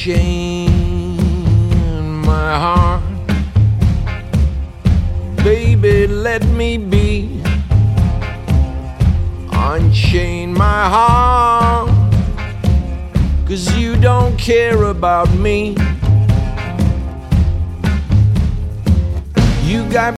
unchain my heart. Baby, let me be. Unchain my heart, 'cause you don't care about me. You got